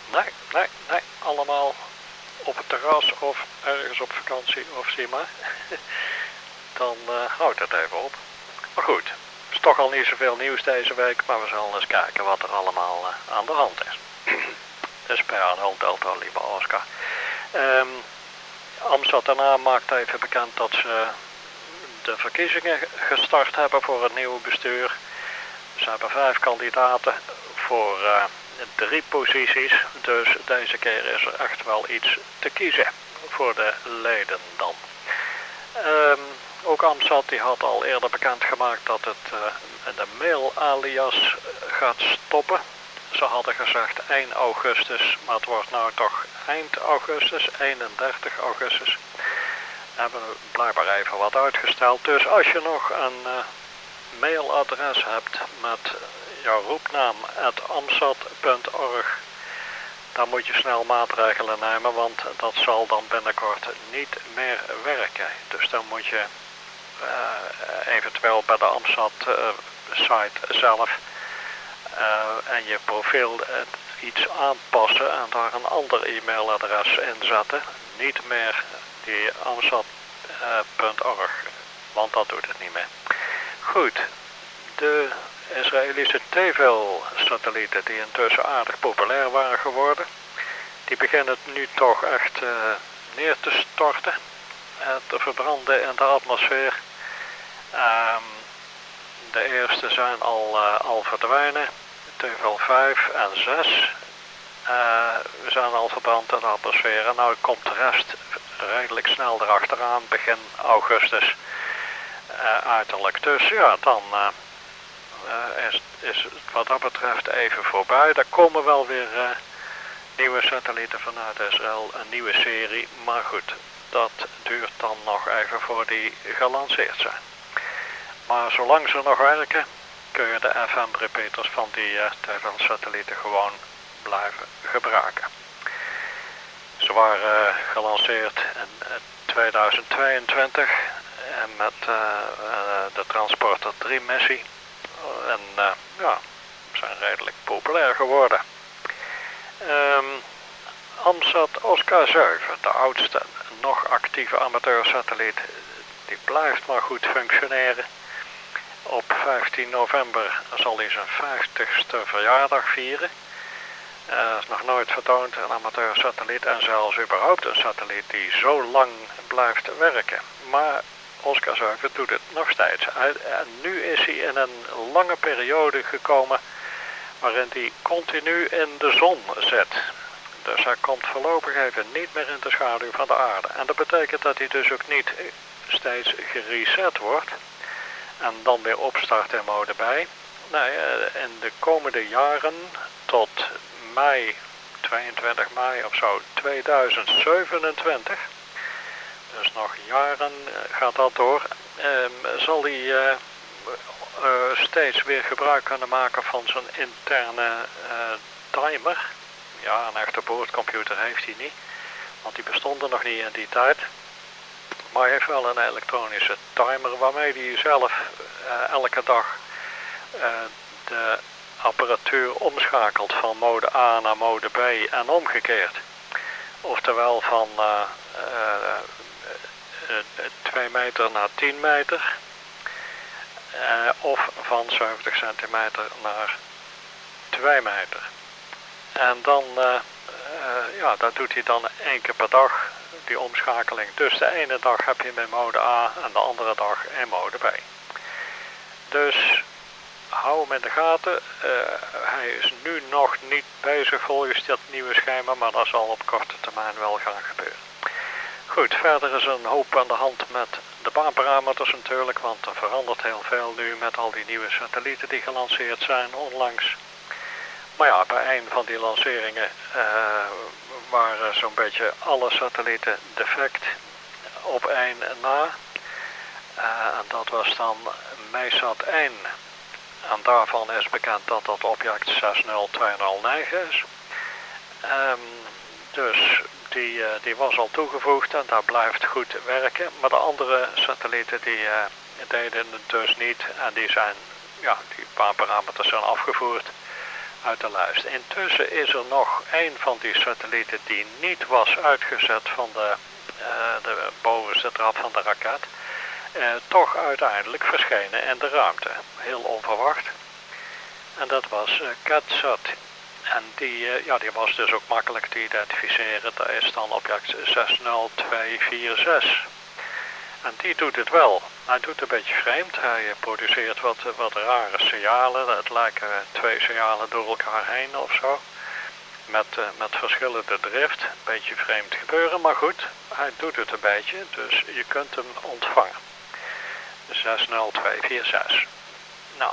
Nee. Allemaal op het terras of ergens op vakantie of zie maar. Dan houdt het even op. Maar goed, er is toch al niet zoveel nieuws deze week, maar we zullen eens kijken wat er allemaal aan de hand is. Dus PA0 Delta Lima Oscar. Amsterdam daarna maakt even bekend dat ze de verkiezingen gestart hebben voor het nieuwe bestuur. Ze hebben 5 kandidaten voor 3 posities, dus deze keer is er echt wel iets te kiezen voor de leden dan. Ook Amsterdam die had al eerder bekendgemaakt dat het de mail-alias gaat stoppen. Ze hadden gezegd 1 augustus, maar het wordt nou toch eind augustus, 31 augustus. Hebben we blijkbaar even wat uitgesteld. Dus als je nog een mailadres hebt met jouw roepnaam @amsat.org, dan moet je snel maatregelen nemen, want dat zal dan binnenkort niet meer werken. Dus dan moet je eventueel bij de Amsat site zelf en je profiel iets aanpassen en daar een ander e-mailadres in zetten. Niet meer die amsat.org, want dat doet het niet meer. Goed, de Israëlische Tevel-satellieten die intussen aardig populair waren geworden, die beginnen nu toch echt neer te storten, te verbranden in de atmosfeer. De eerste zijn al verdwijnen, Tevel 5 en 6 zijn al verbrand in de atmosfeer. En nu komt de rest redelijk snel erachteraan, begin augustus uiterlijk. Dus ja, dan is het wat dat betreft even voorbij. Er komen wel weer nieuwe satellieten vanuit Israël, een nieuwe serie. Maar goed, dat duurt dan nog even voor die gelanceerd zijn. Maar zolang ze nog werken, kun je de FM-repeaters van die Tevel-satellieten gewoon blijven gebruiken. Ze waren gelanceerd in 2022 en met de Transporter 3 missie. En ja, zijn redelijk populair geworden. Amsat Oscar 7, de oudste nog actieve amateursatelliet, die blijft maar goed functioneren. Op 15 november zal hij zijn 50ste verjaardag vieren. Is nog nooit vertoond, een amateursatelliet en zelfs überhaupt een satelliet die zo lang blijft werken. Maar Oscar 7 doet het nog steeds. En nu is hij in een lange periode gekomen waarin hij continu in de zon zit. Dus hij komt voorlopig even niet meer in de schaduw van de aarde. En dat betekent dat hij dus ook niet steeds gereset wordt en dan weer opstart in mode bij. Nee, in de komende jaren tot 22 mei of zo, 2027, dus nog jaren gaat dat door, zal hij steeds weer gebruik kunnen maken van zijn interne timer. Ja, een echte boordcomputer heeft hij niet, want die bestonden nog niet in die tijd. Maar hij heeft wel een elektronische timer waarmee hij zelf elke dag de apparatuur omschakelt van mode A naar mode B en omgekeerd. Oftewel van 2 meter naar 10 meter of van 70 centimeter naar 2 meter. En dan, ja, dat doet hij dan 1 keer per dag, die omschakeling. Dus de ene dag heb je hem in mode A en de andere dag in mode B. Dus hou hem in de gaten. Hij is nu nog niet bezig volgens dit nieuwe schema, maar dat zal op korte termijn wel gaan gebeuren. Goed, verder is een hoop aan de hand met de baanparameters natuurlijk, want er verandert heel veel nu met al die nieuwe satellieten die gelanceerd zijn onlangs. Maar ja, bij een van die lanceringen waren zo'n beetje alle satellieten defect op 1 na. En dat was dan MESAT 1. En daarvan is bekend dat dat object 60209 is. Dus die was al toegevoegd en dat blijft goed werken. Maar de andere satellieten die deden het dus niet. En die baanparameters zijn afgevoerd. uit de lijst. Intussen is er nog een van die satellieten die niet was uitgezet van de bovenste trap van de raket, toch uiteindelijk verschenen in de ruimte. Heel onverwacht. En dat was CatSat. En die was dus ook makkelijk te identificeren. Dat is dan object 60246. En die doet het wel. Hij doet een beetje vreemd. Hij produceert wat rare signalen. Het lijken 2 signalen door elkaar heen of zo. Met verschillende drift. Een beetje vreemd gebeuren, maar goed. Hij doet het een beetje, dus je kunt hem ontvangen. 60246. Nou,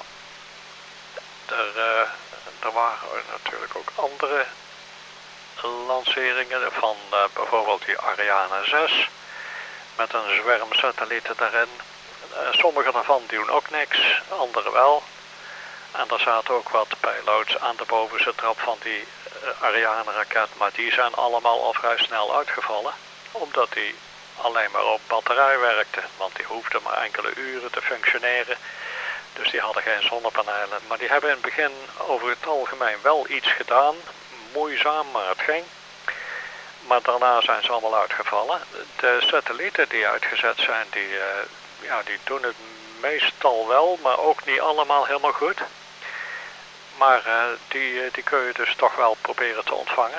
er waren natuurlijk ook andere lanceringen van bijvoorbeeld die Ariane 6 met een zwerm satellieten daarin. Sommige daarvan doen ook niks, andere wel. En er zaten ook wat payloads aan de bovenste trap van die Ariane raket, maar die zijn allemaal al vrij snel uitgevallen, omdat die alleen maar op batterij werkte, want die hoefden maar enkele uren te functioneren. Dus die hadden geen zonnepanelen. Maar die hebben in het begin over het algemeen wel iets gedaan. Moeizaam, maar het ging. Maar daarna zijn ze allemaal uitgevallen. De satellieten die uitgezet zijn, die doen het meestal wel, maar ook niet allemaal helemaal goed. Maar die kun je dus toch wel proberen te ontvangen.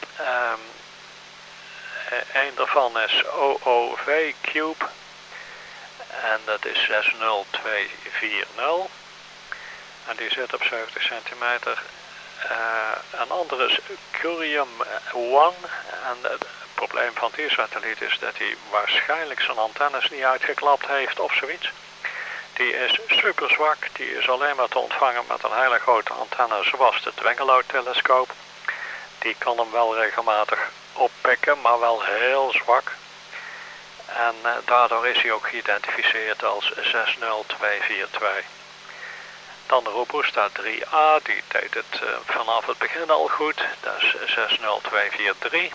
Een daarvan is OOV Cube. En dat is 60240. En die zit op 70 centimeter. Een andere is Curium 1. En het probleem van die satelliet is dat hij waarschijnlijk zijn antennes niet uitgeklapt heeft of zoiets. Die is super zwak. Die is alleen maar te ontvangen met een hele grote antenne zoals de Dwingeloo-telescoop. Die kan hem wel regelmatig oppikken, maar wel heel zwak. En daardoor is hij ook geïdentificeerd als 60242. Dan de Robusta 3A, die deed het vanaf het begin al goed. Dat is 60243.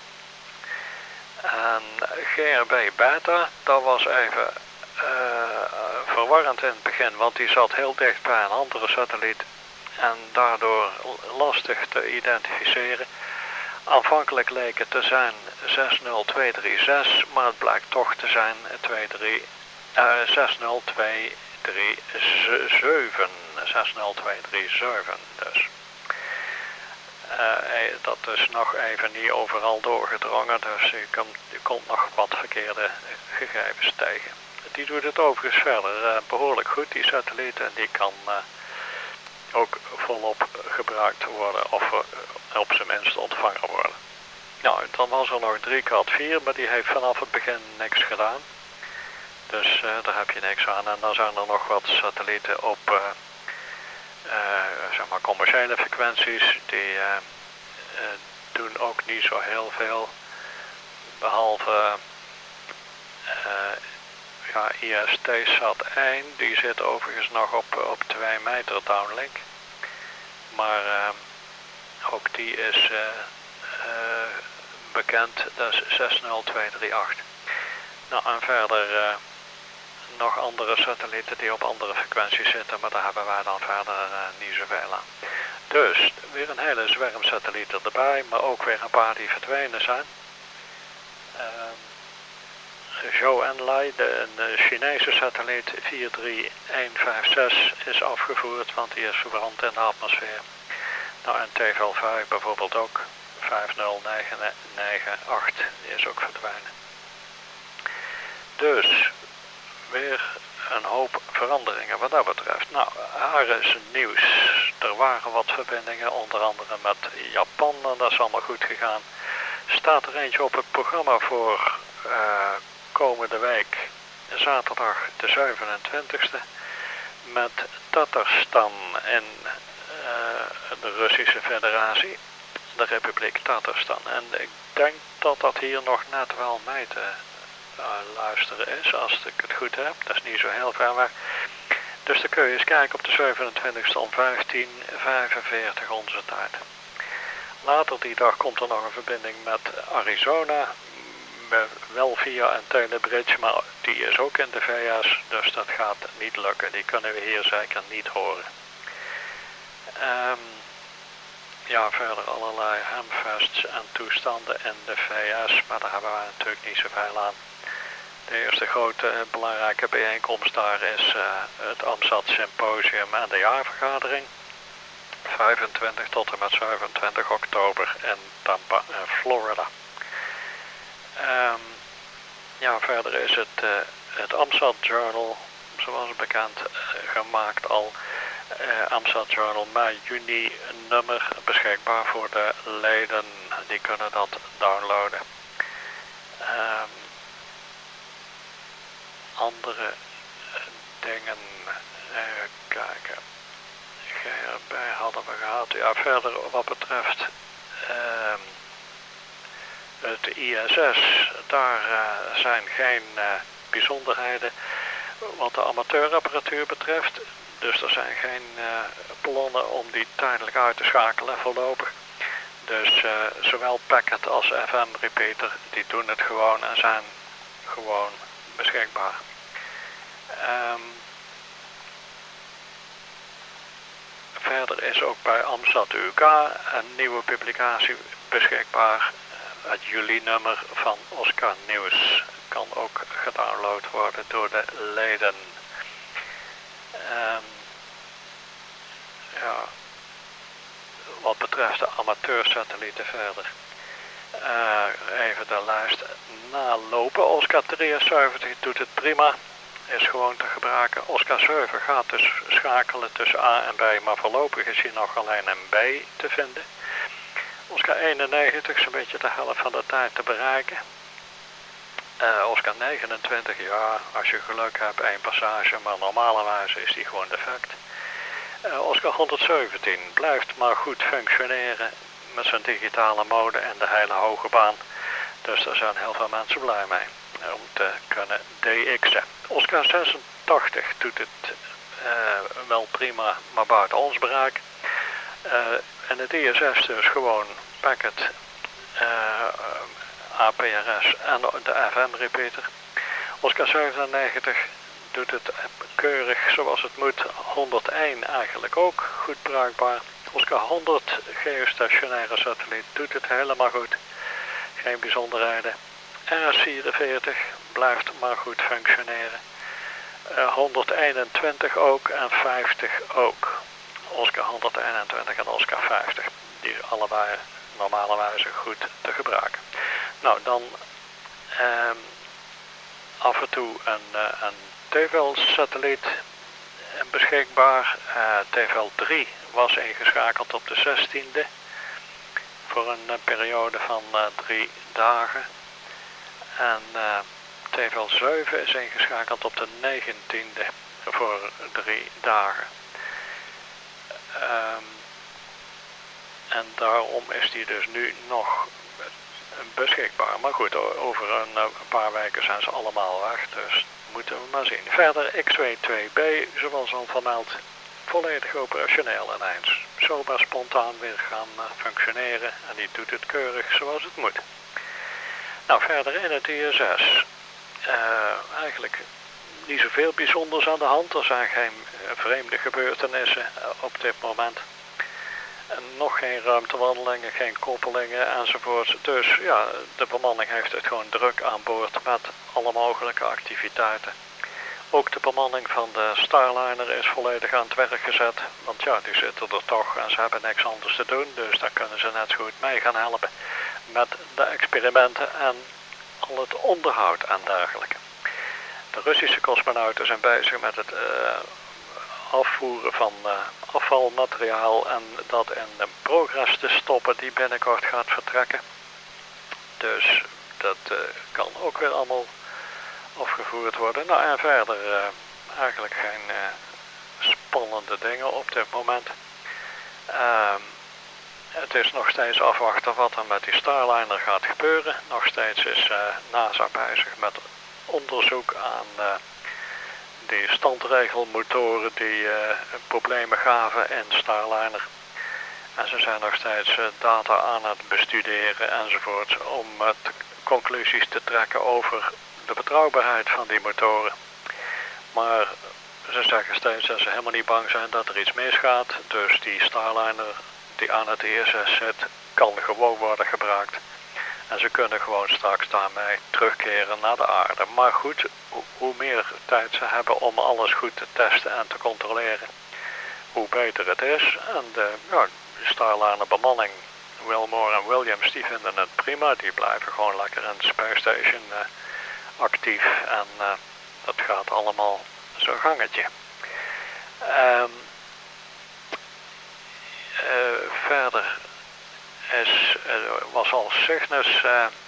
En GRB Beta, dat was even verwarrend in het begin, want die zat heel dicht bij een andere satelliet. En daardoor lastig te identificeren. Aanvankelijk leek het te zijn 60236, maar het blijkt toch te zijn 60237. 60237 dus. Dat is nog even niet overal doorgedrongen, dus je komt nog wat verkeerde gegevens tegen. Die doet het overigens verder behoorlijk goed, die satelliet, en die kan ook volop gebruikt worden of op zijn minst ontvangen worden. Nou, dan was er nog 3Cat4, maar die heeft vanaf het begin niks gedaan. Dus daar heb je niks aan. En dan zijn er nog wat satellieten op zeg maar commerciële frequenties. Die doen ook niet zo heel veel. Behalve IST-SAT 1, die zit overigens nog op 2 meter downlink. Maar ook die is bekend, dat is 60238. Nou, en verder nog andere satellieten die op andere frequenties zitten, maar daar hebben wij dan verder niet zoveel aan. Dus, weer een hele zwerm satellieten erbij, maar ook weer een paar die verdwenen zijn. Zhou Enlai, de Chinese satelliet 43156, is afgevoerd, want die is verbrand in de atmosfeer. Nou, en TVL5 bijvoorbeeld ook, 50998, die is ook verdwenen. Dus, weer een hoop veranderingen wat dat betreft. Nou, Ares nieuws. Er waren wat verbindingen, onder andere met Japan, en dat is allemaal goed gegaan. Staat er eentje op het programma voor komende week, zaterdag de 27e, met Tatarstan in de Russische Federatie, de Republiek Tatarstan. En ik denk dat dat hier nog net wel mee te luisteren is, als ik het goed heb. Dat is niet zo heel ver weg. Dus dan kun je eens kijken op de 27e om 15:45 onze tijd. Later die dag komt er nog een verbinding met Arizona, wel via een telebridge, maar die is ook in de VS, dus dat gaat niet lukken. Die kunnen we hier zeker niet horen. ja, verder allerlei hamfests en toestanden in de VS, maar daar hebben wij natuurlijk niet zoveel aan. De eerste grote belangrijke bijeenkomst daar is het AMSAT Symposium en de jaarvergadering. 25 tot en met 27 oktober in Tampa, Florida. Ja, verder is het AMSAT Journal, zoals bekend, gemaakt al. AMSAT Journal mei juni nummer beschikbaar voor de leden, die kunnen dat downloaden. Andere dingen, kijken, GRB hadden we gehad. Ja, verder wat betreft het ISS, daar zijn geen bijzonderheden wat de amateurapparatuur betreft. Dus er zijn geen plannen om die tijdelijk uit te schakelen voorlopig. Dus zowel packet als FM repeater, die doen het gewoon en zijn gewoon beschikbaar. Verder is ook bij AMSAT UK een nieuwe publicatie beschikbaar. Het juli-nummer van Oscar Nieuws kan ook gedownload worden door de leden. Ja, wat betreft de amateursatellieten verder. Even de lijst nalopen. Oscar 73 doet het prima. Is gewoon te gebruiken. Oscar 7 gaat dus schakelen tussen A en B, maar voorlopig is hier nog alleen een B te vinden. Oscar 91 is een beetje de helft van de tijd te bereiken. Oscar 29, ja, als je geluk hebt, één passage, maar normalerwijze is die gewoon defect. Oscar 117 blijft maar goed functioneren met zijn digitale mode en de hele hoge baan. Dus daar zijn heel veel mensen blij mee om te kunnen DX'en. Oscar 86 doet het wel prima, maar buiten ons bereik. En het ISS dus gewoon packet, APRS en de FM repeater. Oscar 97 doet het keurig zoals het moet. 101 eigenlijk ook goed bruikbaar. Oscar 100 geostationaire satelliet doet het helemaal goed. Geen bijzonderheden. RS-44 blijft maar goed functioneren. 121 ook en 50 ook. Oscar 121 en Oscar 50. Die allebei normalerwijze goed te gebruiken. Nou, dan af en toe een TVL-satelliet beschikbaar. TVL 3 was ingeschakeld op de 16e voor een periode van 3 dagen. En TVL 7 is ingeschakeld op de 19e voor 3 dagen. En daarom is die dus nu nog beschikbaar. Maar goed, over een paar weken zijn ze allemaal weg, dus moeten we maar zien. Verder X-22B, zoals al vermeld, volledig operationeel ineens. Zomaar spontaan weer gaan functioneren en die doet het keurig zoals het moet. Nou, verder in het ISS, eigenlijk niet zoveel bijzonders aan de hand. Er zijn geen vreemde gebeurtenissen op dit moment. En nog geen ruimtewandelingen, geen koppelingen enzovoort. Dus ja, de bemanning heeft het gewoon druk aan boord met alle mogelijke activiteiten. Ook de bemanning van de Starliner is volledig aan het werk gezet. Want ja, die zitten er toch en ze hebben niks anders te doen. Dus daar kunnen ze net zo goed mee gaan helpen met de experimenten en al het onderhoud en dergelijke. De Russische cosmonauten zijn bezig met het afvoeren van afvalmateriaal en dat in de Progress te stoppen die binnenkort gaat vertrekken. Dus dat kan ook weer allemaal afgevoerd worden. Nou en verder eigenlijk geen spannende dingen op dit moment. Het is nog steeds afwachten wat er met die Starliner gaat gebeuren. Nog steeds is NASA bezig met onderzoek aan die standregelmotoren die problemen gaven in Starliner. En ze zijn nog steeds data aan het bestuderen enzovoorts om conclusies te trekken over de betrouwbaarheid van die motoren. Maar ze zeggen steeds dat ze helemaal niet bang zijn dat er iets misgaat. Dus die Starliner die aan het ISS zit, kan gewoon worden gebruikt. En ze kunnen gewoon straks daarmee terugkeren naar de aarde. Maar goed, hoe meer tijd ze hebben om alles goed te testen en te controleren, hoe beter het is. En de Starliner bemanning, Wilmore en Williams, die vinden het prima. Die blijven gewoon lekker in de Space Station actief. En dat gaat allemaal zo'n gangetje. Verder was al Cygnus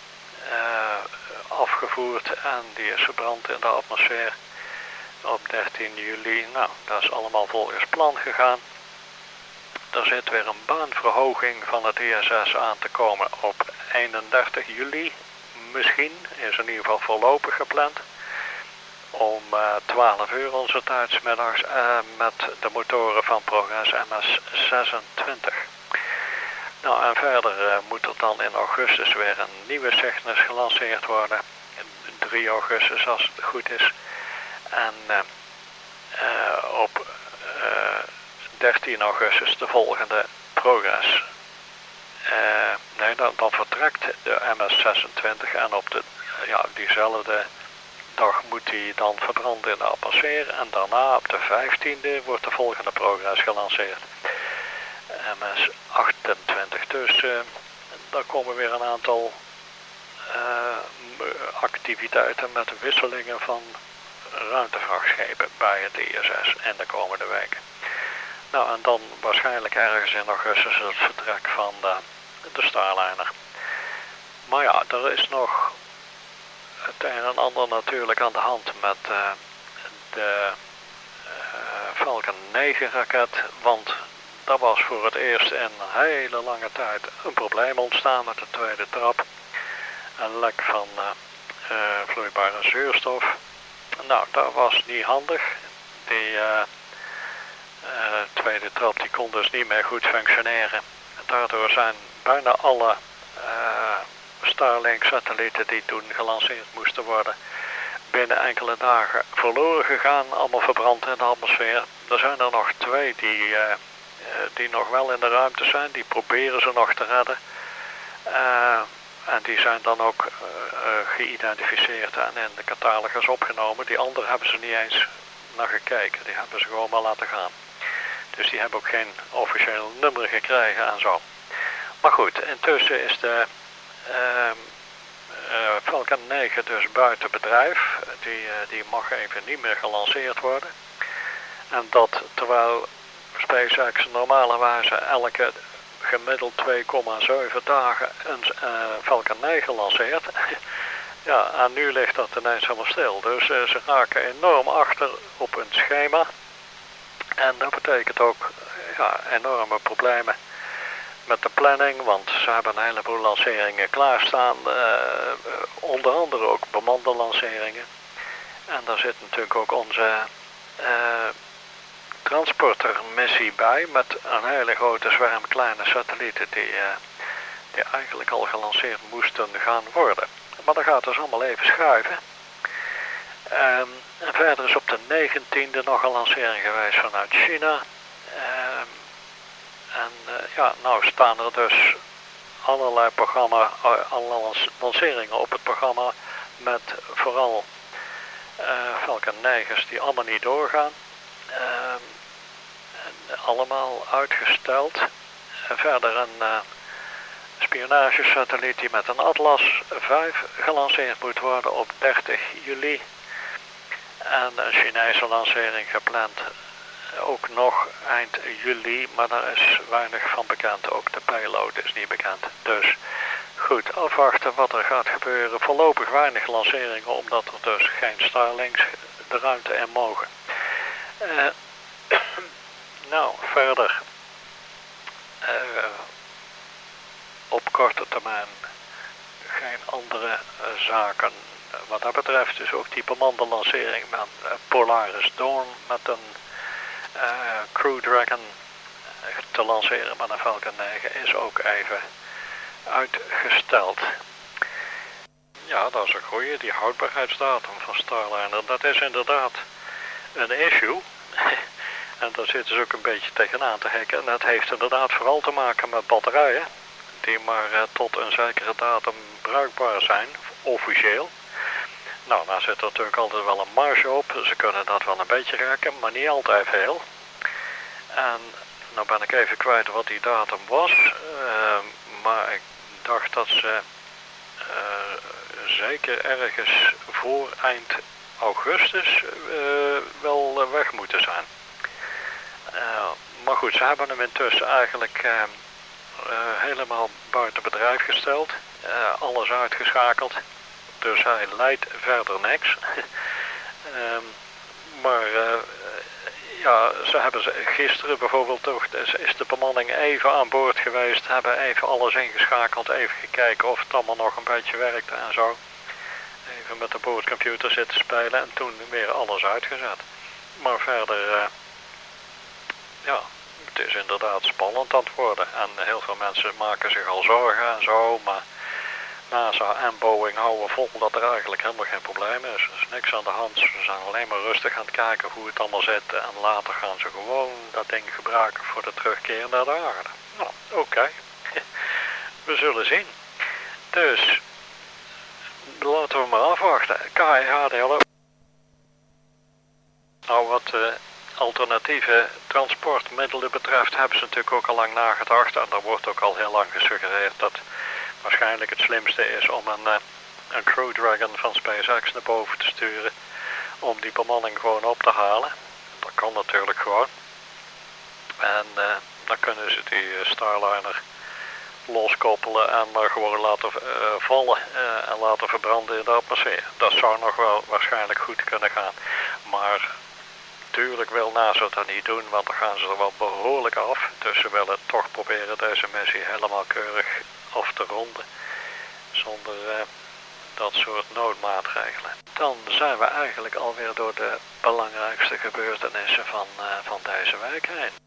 afgevoerd en die is verbrand in de atmosfeer op 13 juli. Nou, dat is allemaal volgens plan gegaan. Er zit weer een baanverhoging van het ISS aan te komen op 31 juli. Misschien, is in ieder geval voorlopig gepland. Om 12 uur onze tijd 's middags met de motoren van Progress MS-26. Nou, en verder moet er dan in augustus weer een nieuwe Cygnus gelanceerd worden. 3 augustus als het goed is. En op 13 augustus de volgende Progress. Dan vertrekt de MS-26 en op diezelfde dag moet die dan verbranden in de atmosfeer. En daarna op de 15e wordt de volgende Progress gelanceerd. MS-28. Dus daar komen weer een aantal activiteiten met wisselingen van ruimtevrachtschepen bij het ISS in de komende weken. Nou, en dan waarschijnlijk ergens in augustus het vertrek van de Starliner. Maar ja, er is nog het een en ander natuurlijk aan de hand met de Falcon 9 raket, want daar was voor het eerst in een hele lange tijd een probleem ontstaan met de tweede trap. Een lek van vloeibare zuurstof. Nou, dat was niet handig. Die tweede trap die kon dus niet meer goed functioneren. Daardoor zijn bijna alle Starlink-satellieten die toen gelanceerd moesten worden binnen enkele dagen verloren gegaan, allemaal verbrand in de atmosfeer. Er zijn er nog 2 die nog wel in de ruimte zijn, die proberen ze nog te redden. En die zijn dan ook geïdentificeerd en in de catalogus opgenomen. Die andere hebben ze niet eens naar gekeken, die hebben ze gewoon maar laten gaan. Dus die hebben ook geen officieel nummer gekregen en zo. Maar goed, intussen is de Falcon 9 dus buiten bedrijf. Die mag even niet meer gelanceerd worden. En dat terwijl SpaceX normalerwijze elke gemiddeld 2,7 dagen een Falcon 9 lanceert. Ja, en nu ligt dat ineens helemaal stil. Dus ze raken enorm achter op hun schema. En dat betekent ook enorme problemen met de planning, want ze hebben een heleboel lanceringen klaarstaan. Onder andere ook bemande lanceringen. En daar zit natuurlijk ook onze transportermissie bij met een hele grote zwerm kleine satellieten die eigenlijk al gelanceerd moesten gaan worden. Maar dat gaat dus allemaal even schuiven. En verder is op de 19e nog een lancering geweest vanuit China. Nou staan er dus allerlei lanceringen op het programma met vooral Falcon 9's die allemaal niet doorgaan. Allemaal uitgesteld. En verder een spionagesatelliet die met een Atlas 5 gelanceerd moet worden op 30 juli. En een Chinese lancering gepland ook nog eind juli, maar daar is weinig van bekend. Ook de payload is niet bekend. Dus goed, afwachten wat er gaat gebeuren. Voorlopig weinig lanceringen, omdat er dus geen Starlinks de ruimte in mogen. Nou, verder. Op korte termijn geen andere zaken. Wat dat betreft is ook die bemande lancering met Polaris Dawn met een Crew Dragon te lanceren met een Falcon 9 is ook even uitgesteld. Ja, dat is een goeie, die houdbaarheidsdatum van Starliner. Dat is inderdaad een issue. En daar zitten ze ook een beetje tegenaan te hikken. En dat heeft inderdaad vooral te maken met batterijen, die maar tot een zekere datum bruikbaar zijn, officieel. Nou, daar zit er natuurlijk altijd wel een marge op. Ze kunnen dat wel een beetje rekken, maar niet altijd veel. En nou ben ik even kwijt wat die datum was. Maar ik dacht dat ze zeker ergens voor eind augustus wel weg moeten zijn. Maar goed, ze hebben hem intussen eigenlijk helemaal buiten bedrijf gesteld. Alles uitgeschakeld. Dus hij leidt verder niks. Maar ja, ze hebben gisteren bijvoorbeeld toch, is de bemanning even aan boord geweest, hebben even alles ingeschakeld, even gekeken of het allemaal nog een beetje werkte en zo. Even met de boordcomputer zitten spelen en toen weer alles uitgezet. Maar verder, ja, het is inderdaad spannend aan het worden. En heel veel mensen maken zich al zorgen en zo, maar NASA en Boeing houden vol dat er eigenlijk helemaal geen probleem is. Er is niks aan de hand. Ze zijn alleen maar rustig aan het kijken hoe het allemaal zit. En later gaan ze gewoon dat ding gebruiken voor de terugkeer naar de aarde. Nou, oké. We zullen zien. Dus, laten we maar afwachten. KHDL. Nou, wat alternatieve transportmiddelen betreft hebben ze natuurlijk ook al lang nagedacht. En daar wordt ook al heel lang gesuggereerd dat waarschijnlijk het slimste is om een Crew Dragon van SpaceX naar boven te sturen. Om die bemanning gewoon op te halen. Dat kan natuurlijk gewoon. En dan kunnen ze die Starliner loskoppelen en maar gewoon laten vallen en laten verbranden in de atmosfeer. Dat zou nog wel waarschijnlijk goed kunnen gaan. Maar natuurlijk wil NASA dat niet doen, want dan gaan ze er wel behoorlijk af. Dus ze willen toch proberen deze missie helemaal keurig af te ronden. Zonder dat soort noodmaatregelen. Dan zijn we eigenlijk alweer door de belangrijkste gebeurtenissen van deze week heen.